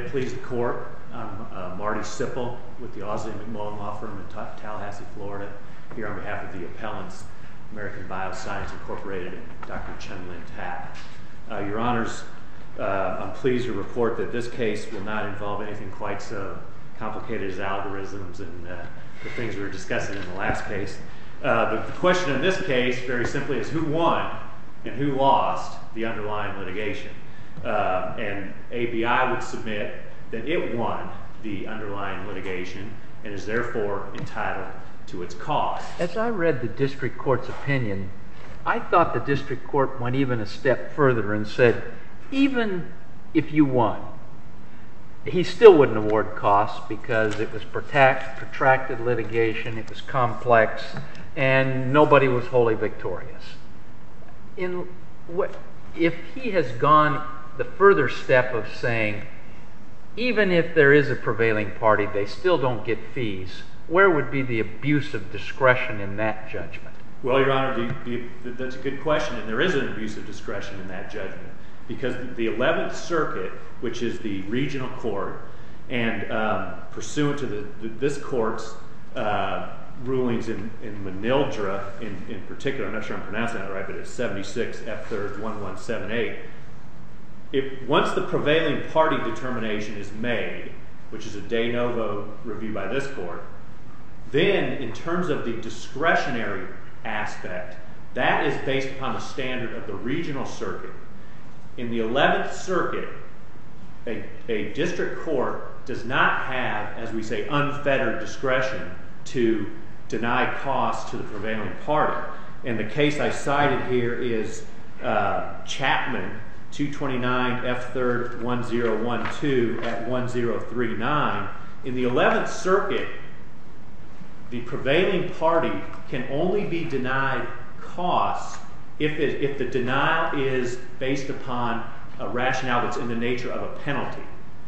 it please the court, I'm Marty Sipple with the Ausley & McMullen Law Firm in Tallahassee, Florida, here on behalf of the appellants, American Bioscience Incorporated, and Dr. Chen-Lin Tat. Your Honors, I'm pleased to report that this case will not involve anything quite so complicated as algorithms and the things we were discussing in the last case. The question in this case, very simply, is who won and who lost the underlying litigation. And ABI would submit that it won the underlying litigation and is therefore entitled to its costs. As I read the district court's opinion, I thought the district court went even a step further and said, even if you won, he still wouldn't award costs because it was protracted litigation, it was complex, and nobody was wholly victorious. If he has gone the further step of saying, even if there is a prevailing party, they still don't get fees, where would be the abuse of discretion in that judgment? Well, Your Honor, that's a good question, and there is an abuse of discretion in that judgment, because the 11th Circuit, which is the regional court, and pursuant to this court's rulings in Manildra in particular, I'm not sure I'm pronouncing that right, but it's 76 F. 3rd 1178. Once the prevailing party determination is made, which is a de novo review by this court, then in terms of the discretionary aspect, that is based upon the standard of the regional circuit. In the 11th Circuit, a district court does not have, as we say, unfettered discretion to deny costs to the prevailing party. And the case I cited here is Chapman, 229 F. 3rd 1012 at 1039. In the 11th Circuit, the prevailing party can only be denied costs if the denial is based upon a rationale that's in the nature of a penalty.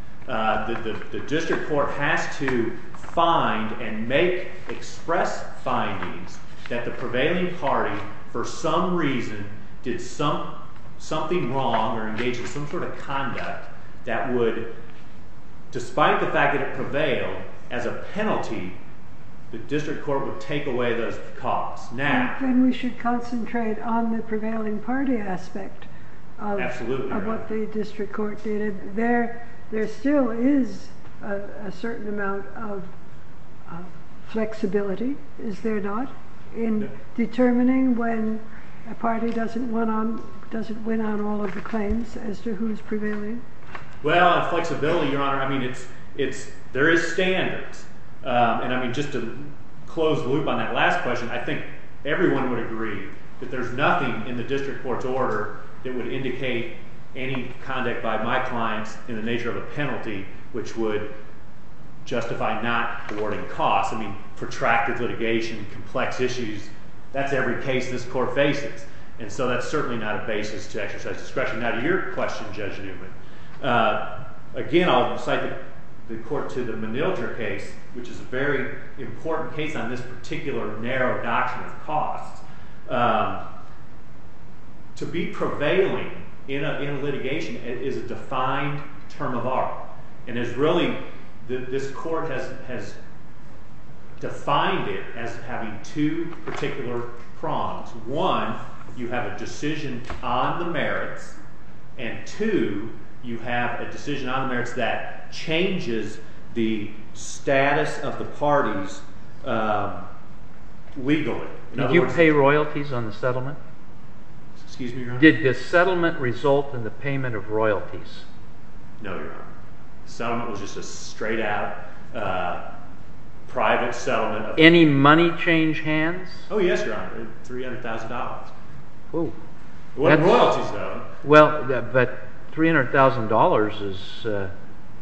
The district court has to find and make express findings that the prevailing party, for some reason, did something wrong or engaged in some sort of conduct that would, despite the fact that it prevailed, as a penalty, the district court would take away those costs. Now, then we should concentrate on the prevailing party aspect of what the district court did. There still is a certain amount of flexibility, is there not, in determining when a party doesn't win on all of the claims as to who's prevailing? Well, flexibility, Your Honor, I mean, there is standards. And I mean, just to close the loop on that last question, I think everyone would agree that there's nothing in the district court's order that would indicate any conduct by my clients in the nature of a penalty which would justify not awarding costs. I mean, protracted litigation, complex issues, that's every case this court faces. And so that's certainly not a basis to exercise discretion. Now, to your question, Judge Newman, again, I'll cite the court to the Manildra case, which is a very important case on this particular narrow doctrine of costs. To be prevailing in a litigation is a defined term of art. And is really, this court has defined it as having two particular prongs. One, you have a decision on the merits, and two, you have a decision on the merits that changes the status of the parties legally. Did you pay royalties on the settlement? Excuse me, Your Honor? Did the settlement result in the payment of royalties? No, Your Honor. The settlement was just a straight-out private settlement. Any money change hands? Oh, yes, Your Honor. $300,000. Oh. It wasn't royalties, though. Well, but $300,000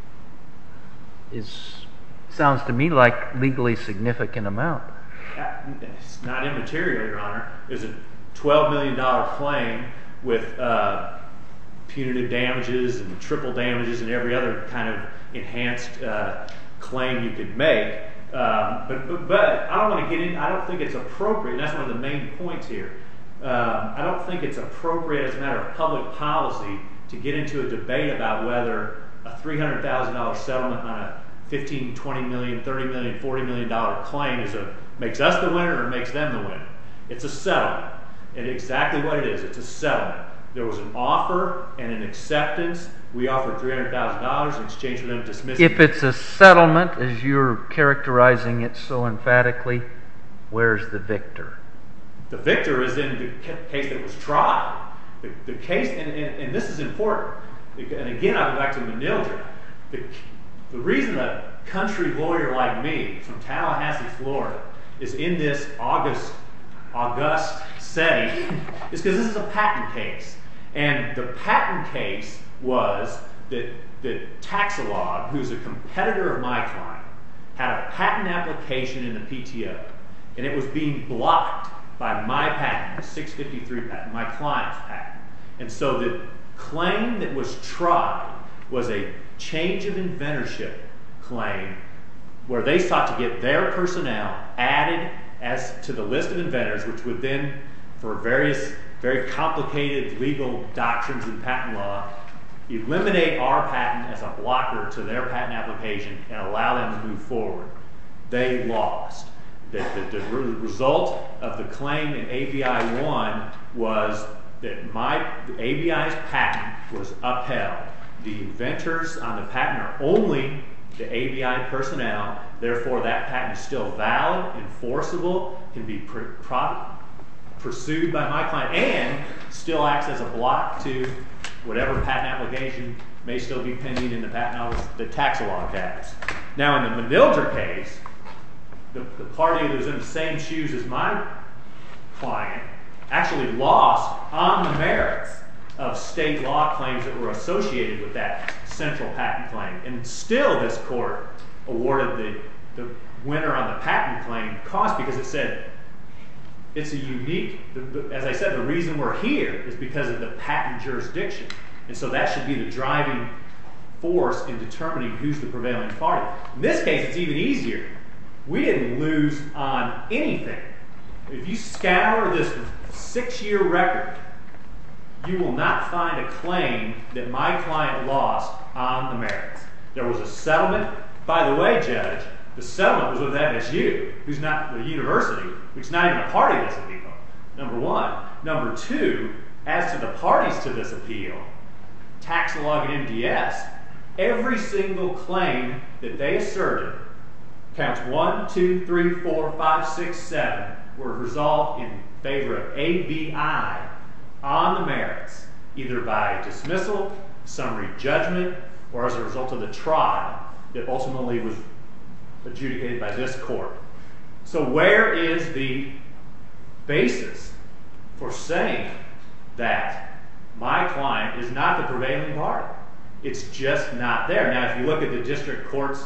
sounds to me like legally significant amount. It's not immaterial, Your Honor. There's a $12 million claim with punitive damages and triple damages and every other kind of enhanced claim you could make. But I don't want to get in. I don't think it's appropriate. And that's one of the main points here. I don't think it's appropriate as a matter of public policy to get into a debate about whether a $300,000 settlement on a $15, $20 million, $30 million, $40 million claim makes us the winner or makes them the winner. It's a settlement. And exactly what it is, it's a settlement. There was an offer and an acceptance. We offered $300,000 in exchange for them dismissing. If it's a settlement, as you're characterizing it so emphatically, where's the victor? The victor is in the case that was tried. The case, and this is important, and again I go back to Manildra. The reason a country lawyer like me from Tallahassee, Florida, is in this august setting is because this is a patent case. And the patent case was that Taxilog, who's a competitor of my client, had a patent application in the PTO, and it was being blocked by my patent, the 653 patent, my client's patent. And so the claim that was tried was a change of inventorship claim where they sought to get their personnel added as to the list of inventors, which would then, for various very complicated legal doctrines in patent law, eliminate our patent as a blocker to their patent application and allow them to move forward. They lost. The result of the claim in ABI 1 was that ABI's patent was upheld. The inventors on the patent are only the ABI personnel, therefore that patent is still valid, enforceable, can be pursued by my client, and still acts as a block to whatever patent application may still be pending in the patent office that Taxilog has. Now in the Manildra case, the party that was in the same shoes as my client actually lost on the merits of state law claims that were associated with that central patent claim. And still this court awarded the winner on the patent claim cost because it said it's a unique, as I said, the reason we're here is because of the patent jurisdiction. And so that should be the driving force in determining who's the prevailing party. In this case, it's even easier. We didn't lose on anything. If you scour this 6-year record, you will not find a claim that my client lost on the merits. There was a settlement. By the way, Judge, the settlement was with FSU, who's not the university, which is not even a party to this appeal, number one. Number two, as to the parties to this appeal, Taxilog and MDS, every single claim that they asserted, counts 1, 2, 3, 4, 5, 6, 7, were resolved in favor of ABI on the merits, either by dismissal, summary judgment, or as a result of the trial that ultimately was adjudicated by this court. So where is the basis for saying that my client is not the prevailing party? It's just not there. Now, if you look at the district court's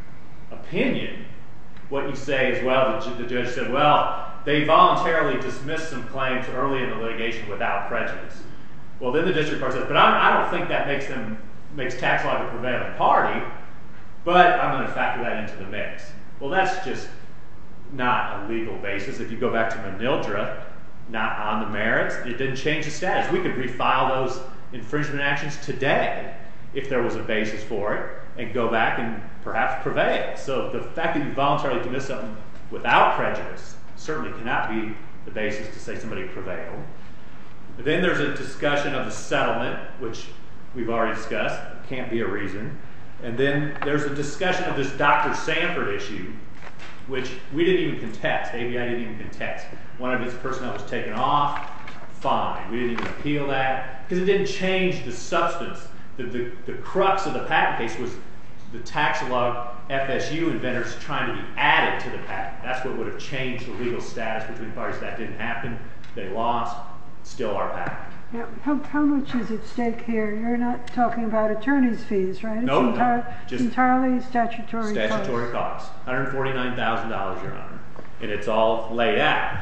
opinion, what you say is, well, the judge said, well, they voluntarily dismissed some claims early in the litigation without prejudice. Well, then the district court says, but I don't think that makes Taxilog a prevailing party, but I'm going to factor that into the mix. Well, that's just not a legal basis. If you go back to Manildra, not on the merits, it didn't change the status. We could refile those infringement actions today if there was a basis for it and go back and perhaps prevail. So the fact that you voluntarily dismiss something without prejudice certainly cannot be the basis to say somebody prevailed. But then there's a discussion of the settlement, which we've already discussed. It can't be a reason. And then there's a discussion of this Dr. Sanford issue, which we didn't even contest. ABI didn't even contest. One of its personnel was taken off. Fine. We didn't even appeal that because it didn't change the substance. The crux of the patent case was the Taxilog FSU inventors trying to be added to the patent. That's what would have changed the legal status between parties. That didn't happen. They lost. Still our patent. Now, how much is at stake here? You're not talking about attorney's fees, right? No, it's entirely statutory costs. Statutory costs. $149,000, Your Honor. And it's all laid out.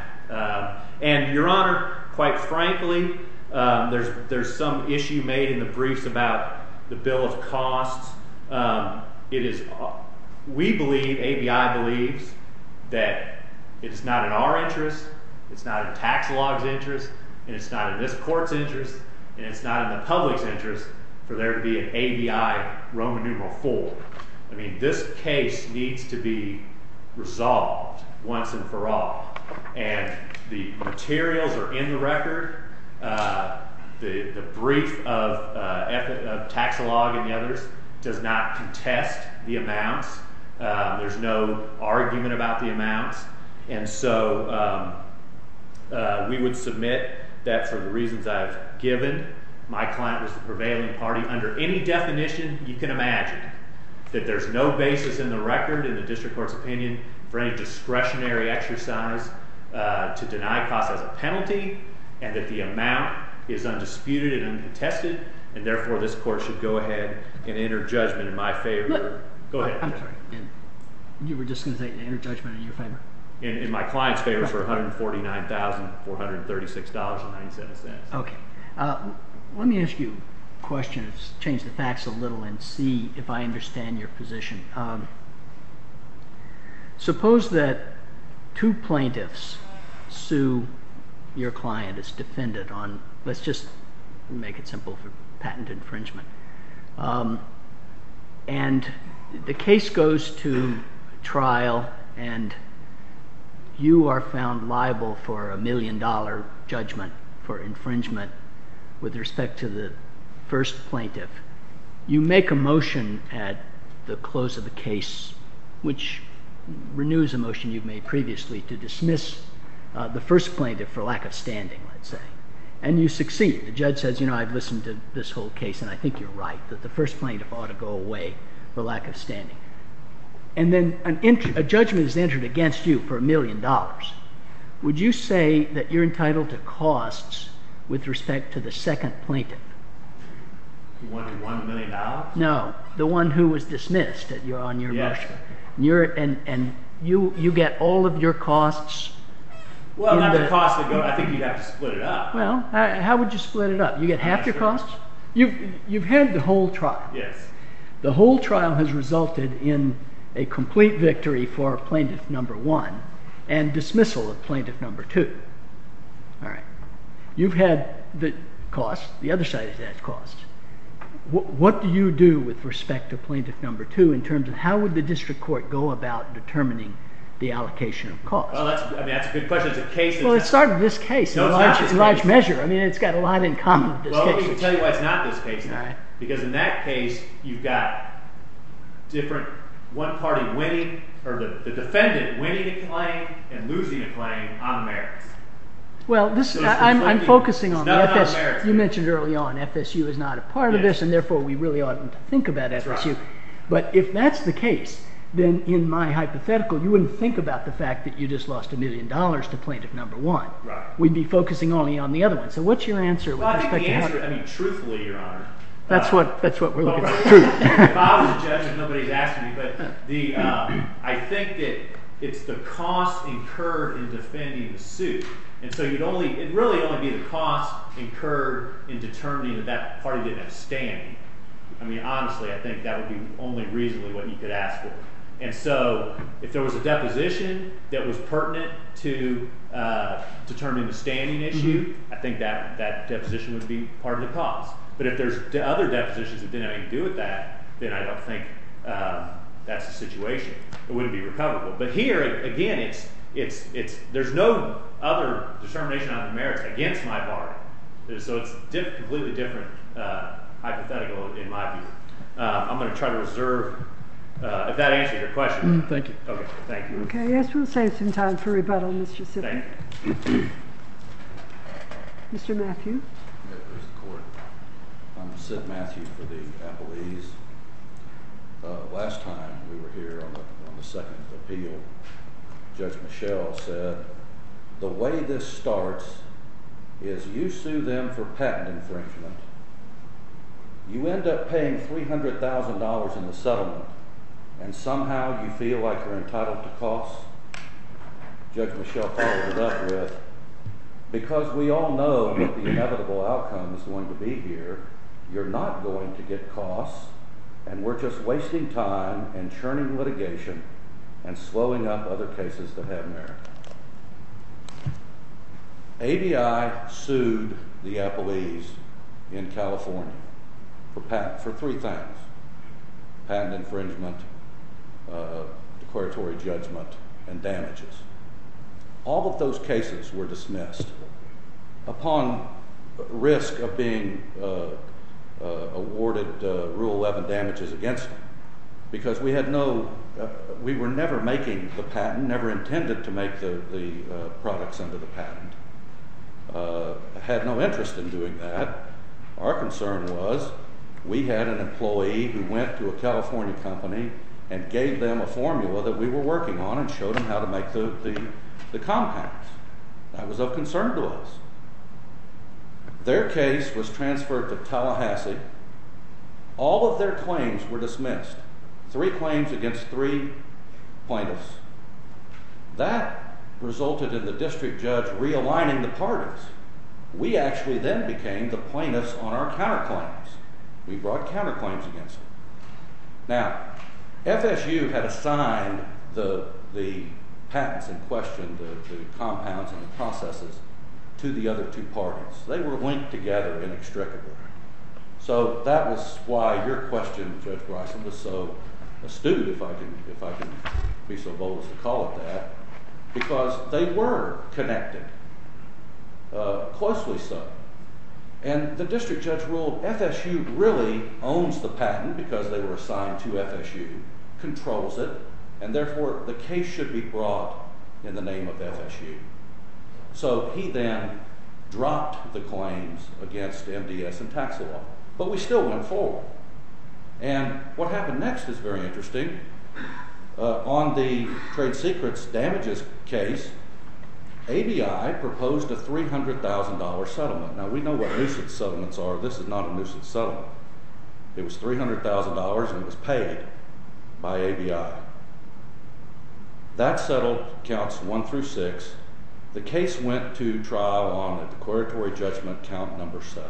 And, Your Honor, quite frankly, there's some issue made in the briefs about the bill of costs. We believe, ABI believes, that it is not in our interest, it's not in Taxilog's interest, and it's not in this court's interest, and it's not in the public's interest for there to be an ABI Roman numeral 4. I mean, this case needs to be resolved once and for all. And the materials are in the record. The brief of Taxilog and the others does not contest the amounts. There's no argument about the amounts. And so we would submit that for the reasons I've given, my client was the prevailing party under any definition you can imagine, that there's no basis in the record, in the district court's opinion, for any discretionary exercise to deny costs as a penalty, and that the amount is undisputed and uncontested, and therefore this court should go ahead and enter judgment in my favor. Go ahead. I'm sorry. You were just going to say enter judgment in your favor? In my client's favor for $149,436.97. Okay. Let me ask you a question. Let's change the facts a little and see if I understand your position. Suppose that two plaintiffs sue your client as defendant on, let's just make it simple, for patent infringement. And the case goes to trial, and you are found liable for $1 million judgment for infringement with respect to the first plaintiff. You make a motion at the close of the case, which renews a motion you've made previously to dismiss the first plaintiff for lack of standing, let's say. And you succeed. The judge says, I've listened to this whole case, and I think you're right, that the first plaintiff ought to go away for lack of standing. And then a judgment is entered against you for $1 million. Would you say that you're entitled to costs with respect to the second plaintiff? The one who won $1 million? No, the one who was dismissed on your motion. And you get all of your costs? Well, not the costs that go. I think you'd have to split it up. Well, how would you split it up? You get half your costs? You've had the whole trial. Yes. The whole trial has resulted in a complete victory for plaintiff number 1 and dismissal of plaintiff number 2. All right. You've had the cost. The other side has had costs. What do you do with respect to plaintiff number 2 in terms of how would the district court go about determining the allocation of costs? Well, that's a good question. It's a case that's... Well, it started this case in large measure. I mean, it's got a lot in common with this case. Well, let me tell you why it's not this case. All right. Because in that case, you've got different... one party winning, or the defendant winning a claim and losing a claim on the merits. Well, I'm focusing on the FSU. You mentioned early on FSU is not a part of this, and therefore we really oughtn't to think about FSU. Right. But if that's the case, then in my hypothetical, you wouldn't think about the fact that you just lost $1 million to plaintiff number 1. Right. We'd be focusing only on the other one. So what's your answer with respect to... I think the answer, I mean, truthfully, Your Honor... That's what we're looking for. Truth. If I was a judge, and nobody's asking me, but I think that it's the cost incurred in defending the suit, and so it'd really only be the cost incurred in determining that party didn't have standing. I mean, honestly, I think that would be only reasonably what you could ask for. And so, if there was a deposition that was pertinent to determining the standing issue, I think that deposition would be part of the cost. But if there's other depositions that didn't have anything to do with that, then I don't think that's the situation. It wouldn't be recoverable. But here, again, there's no other determination on the merits against my party. So it's completely different hypothetical in my view. I'm going to try to reserve, if that answers your question. Thank you. Okay, thank you. Okay, yes, we'll save some time for rebuttal, Mr. Sibley. Thank you. Mr. Matthew. I'm Sid Matthew for the Appellees. Last time we were here on the second appeal, Judge Michelle said, the way this starts is you sue them for patent infringement. You end up paying $300,000 in the settlement, and somehow you feel like you're entitled to costs. Judge Michelle followed it up with, because we all know what the inevitable outcome is going to be here, you're not going to get costs, and we're just wasting time and churning litigation and slowing up other cases that have merit. ABI sued the Appellees in California. for three things: patent infringement, declaratory judgment, and damages. All of those cases were dismissed upon risk of being awarded Rule 11 damages against them, because we were never making the patent, never intended to make the products under the patent, had no interest in doing that. Our concern was we had an employee who went to a California company and gave them a formula that we were working on and showed them how to make the compounds. That was of concern to us. Their case was transferred to Tallahassee. All of their claims were dismissed. 3 claims against 3 plaintiffs. That resulted in the district judge realigning the parties. We actually then became the plaintiffs on our counterclaims. We brought counterclaims against them. Now, FSU had assigned the patents in question, the compounds and the processes, to the other 2 parties. They were linked together inextricably. So that was why your question, Judge Bryson, was so astute, if I can be so bold as to call it that, because they were connected, closely so. And the district judge ruled FSU really owns the patent because they were assigned to FSU, controls it, and therefore the case should be brought in the name of FSU. So he then dropped the claims against MDS and Taxilol. But we still went forward. And what happened next is very interesting. On the trade secrets damages case, ABI proposed a $300,000 settlement. Now, we know what nuisance settlements are. This is not a nuisance settlement. It was $300,000 and it was paid by ABI. That settled counts 1 through 6. The case went to trial on a declaratory judgment count number 7.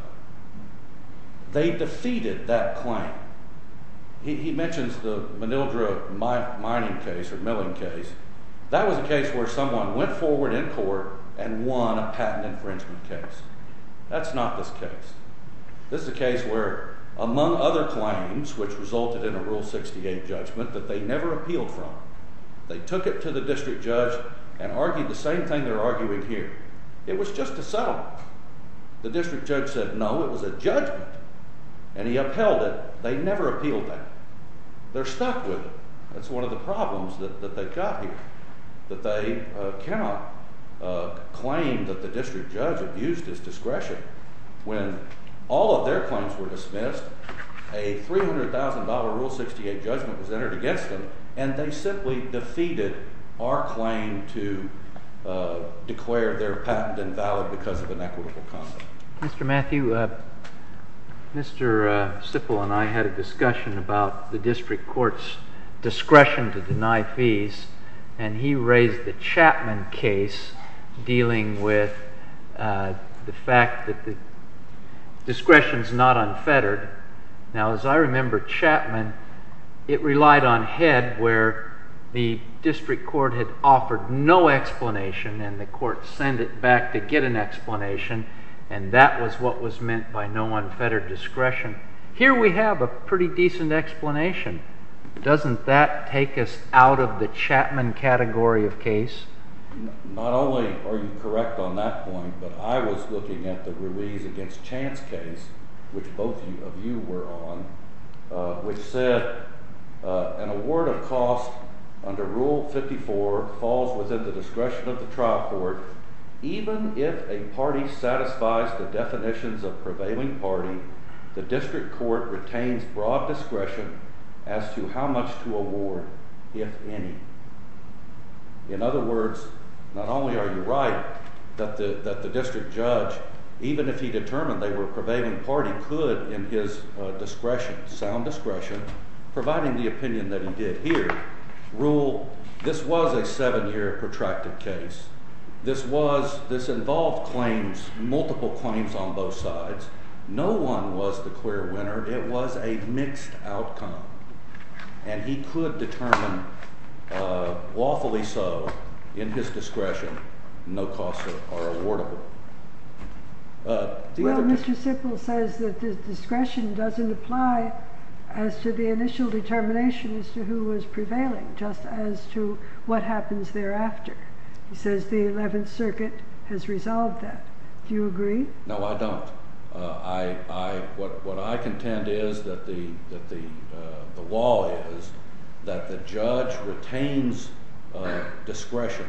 They defeated that claim. He mentions the Manildra mining case or milling case. That was a case where someone went forward in court and won a patent infringement case. That's not this case. This is a case where, among other claims, which resulted in a Rule 68 judgment that they never appealed from, they took it to the district judge and argued the same thing they're arguing here. It was just a settlement. The district judge said, no, it was a judgment. And he upheld it. They never appealed that. They're stuck with it. That's one of the problems that they've got here, that they cannot claim that the district judge abused his discretion when all of their claims were dismissed, a $300,000 Rule 68 judgment was entered against them, and they simply defeated our claim to declare their patent invalid because of inequitable conduct. Mr. Matthew, Mr. Sipple and I had a discussion about the district court's discretion to deny fees, and he raised the Chapman case dealing with the fact that the discretion's not unfettered. Now, as I remember Chapman, it relied on Head, where the district court had offered no explanation and the court sent it back to get an explanation, and that was what was meant by no unfettered discretion. Here we have a pretty decent explanation. Doesn't that take us out of the Chapman category of case? Not only are you correct on that point, but I was looking at the Ruiz against Chance case, which both of you were on, which said an award of cost under Rule 54 falls within the discretion of the trial court, even if a party satisfies the definitions of prevailing party. The district court retains broad discretion as to how much to award, if any. In other words, not only are you right that the district judge, even if he determined they were a prevailing party, could, in his discretion, sound discretion, providing the opinion that he did here, rule this was a 7-year protracted case. This involved claims, multiple claims on both sides. No one was the clear winner. It was a mixed outcome. And he could determine, lawfully so, in his discretion, no costs are awardable. Mr. Sipple says that the discretion doesn't apply as to the initial determination as to who was prevailing, just as to what happens thereafter. He says the 11th Circuit has resolved that. Do you agree? No, I don't. What I contend is that the law is that the judge retains discretion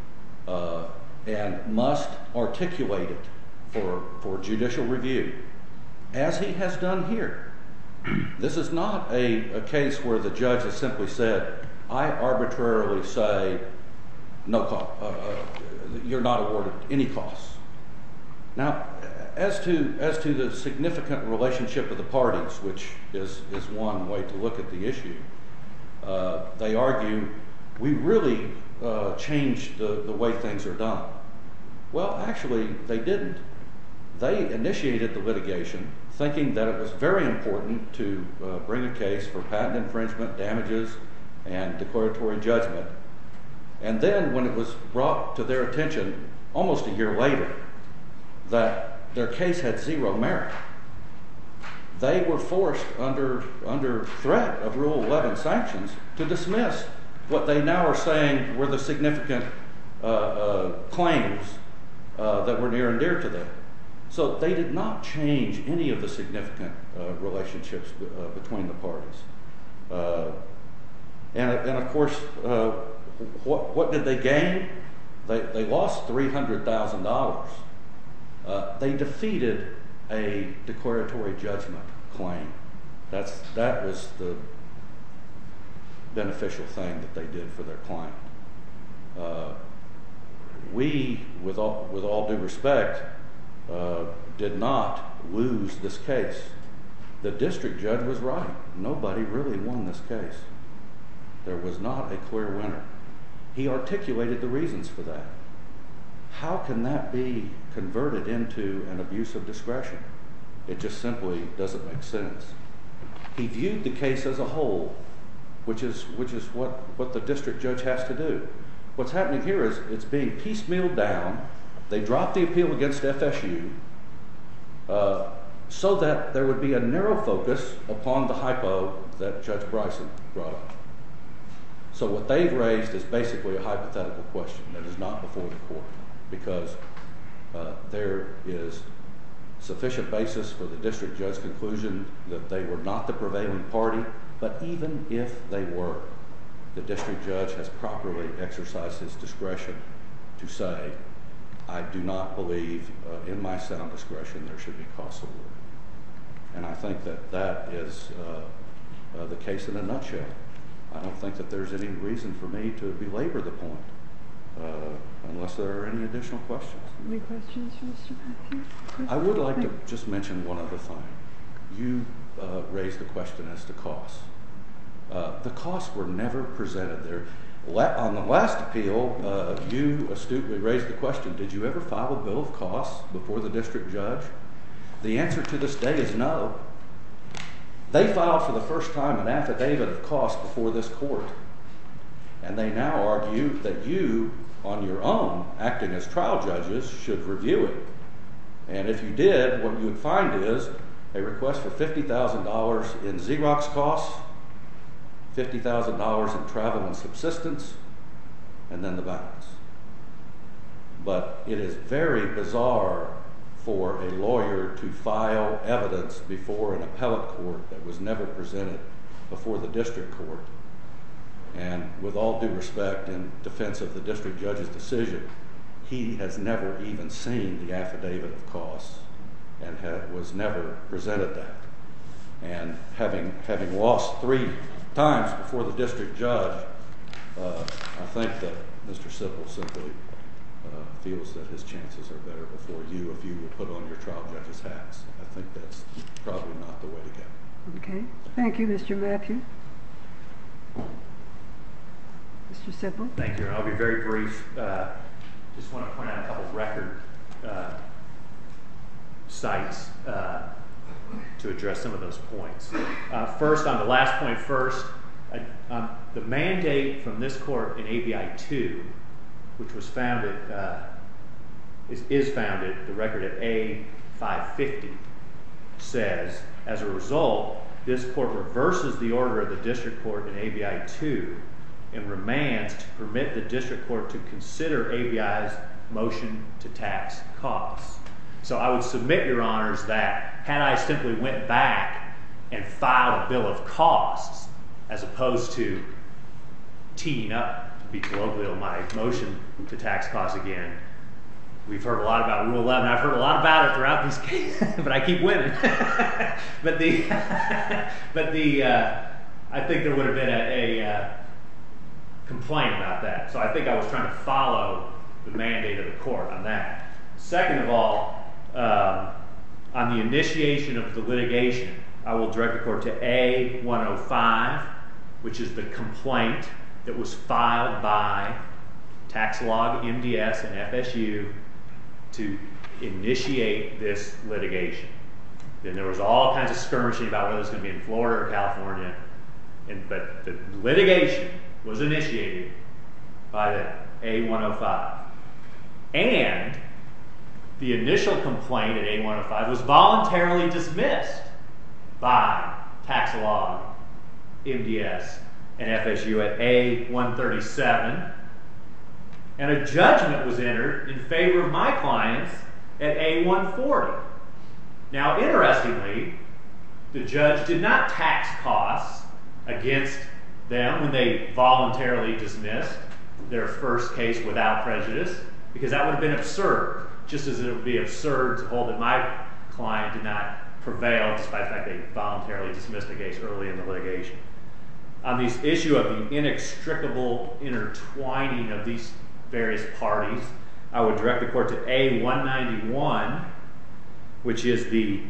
and must articulate it for judicial review, as he has done here. This is not a case where the judge has simply said, I arbitrarily say, no cost, you're not awarded any costs. Now, as to the significant relationship of the parties, which is one way to look at the issue, they argue we really changed the way things are done. Well, actually, they didn't. They initiated the litigation thinking that it was very important to bring a case for patent infringement, damages, and declaratory judgment. And then when it was brought to their attention almost a year later that their case had zero merit, they were forced under threat of Rule 11 sanctions to dismiss what they now are saying were the significant claims that were near and dear to them. So they did not change any of the significant relationships between the parties. And of course, what did they gain? They lost $300,000. They defeated a declaratory judgment claim. That was the beneficial thing that they did for their client. We, with all due respect, did not lose this case. The district judge was right. Nobody really won this case. There was not a clear winner. He articulated the reasons for that. How can that be converted into an abuse of discretion? It just simply doesn't make sense. He viewed the case as a whole, which is what the district judge has to do. What's happening here is it's being piecemealed down. They dropped the appeal against FSU so that there would be a narrow focus upon the hypo that Judge Bryson brought up. So what they've raised is basically a hypothetical question that is not before the court, because there is sufficient basis for the district judge's conclusion that they were not the prevailing party. But even if they were, the district judge has properly exercised his discretion to say, I do not believe in my sound discretion there should be cost award. And I think that is the case in a nutshell. I don't think that there's any reason for me to belabor the point, unless there are any additional questions. Any questions for Mr. Matthews? I would like to just mention one other thing. You raised the question as to costs. The costs were never presented there. On the last appeal, you astutely raised the question, did you ever file a bill of costs before the district judge? The answer to this day is no. They filed for the first time an affidavit of cost before this court. And they now argue that you, on your own, acting as trial judges, should review it. And if you did, what you would find is a request for $50,000 in Xerox costs, $50,000 in travel and subsistence, and then the balance. But it is very bizarre for a lawyer to file evidence before an appellate court that was never presented before the district court. And with all due respect, in defense of the district judge's decision, he has never even seen the affidavit of costs and was never presented that. And having lost 3 times before the district judge, I think that Mr. Sipple simply feels that his chances are better before you if you will put on your trial judge's hats. I think that's probably not the way to go. Okay. Thank you, Mr. Matthews. Mr. Sipple. Thank you. I'll be very brief. Just want to point out a couple of record sites to address some of those points. First, on the last point first, the mandate from this court in ABI 2, which was founded, is founded, the record at 550 says, as a result, this court reverses the order of the district court in ABI 2 and remands to permit the district court to consider ABI's motion to tax costs. So I would submit, Your Honors, that had I simply went back and filed a bill of costs as opposed to teeing up, to be colloquial, my motion to tax costs again, we've heard a lot about Rule 11. I've heard a lot about it throughout these cases, but I keep winning. I think there would have been a complaint about that. So I think I was trying to follow the mandate of the court on that. Second of all, on the initiation of the litigation, I will direct the court to A105, which is the complaint that was filed by Taxlog, MDS, and FSU to initiate this litigation. Then there was all kinds of skirmishing about whether it was going to be in Florida or California, but the litigation was initiated by the A105. And the initial complaint at A105 was voluntarily dismissed by Taxlog, MDS, and FSU at A137. And a judgment was entered in favor of my clients at A140. Now, interestingly, the judge did not tax costs against them when they voluntarily dismissed their first case without prejudice, because that would have been absurd, just as it would be absurd to hold that my client did not prevail despite the fact they voluntarily dismissed the case early in the litigation. On this issue of the inextricable intertwining of these various parties, I would direct the court to A191, which is the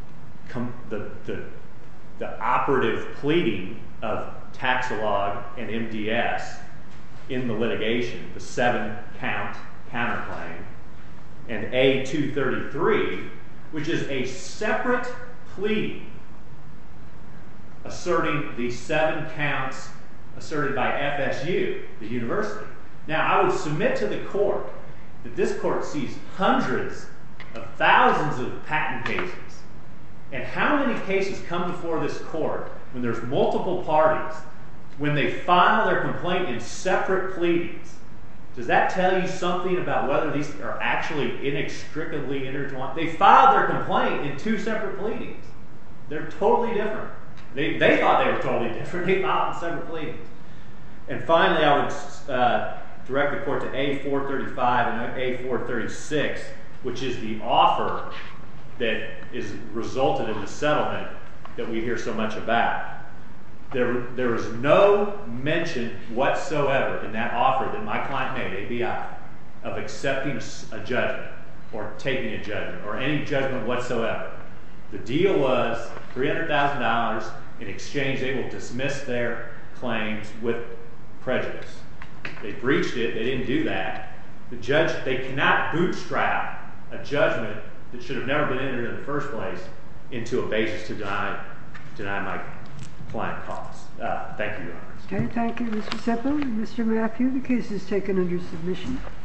operative pleading of Taxlog and MDS in the litigation, the 7-count counterclaim, and A233, which is a separate plea asserting the 7 counts asserted by FSU, the university. Now, I would submit to the court that this court sees hundreds of thousands of patent cases. And how many cases come before this court when there's multiple parties, when they file their complaint in separate pleadings? Does that tell you something about whether these are actually inextricably intertwined? They filed their complaint in 2 separate pleadings. They're totally different. They thought they were totally different. They filed in separate pleadings. And finally, I would direct the court to A435 and A436, which is the offer that is resulted in the settlement that we hear so much about. There is no mention whatsoever in that offer that my client made, ABI, of accepting a judgment or taking a judgment or any judgment whatsoever. The deal was $300,000. In exchange, they will dismiss their claims with prejudice. They breached it. They didn't do that. They cannot bootstrap a judgment that should have never been entered in the first place into a basis to deny my client costs. Thank you, Your Honor. Okay, thank you, Mr. Seppel. Mr. Matthew, the case is taken under submission.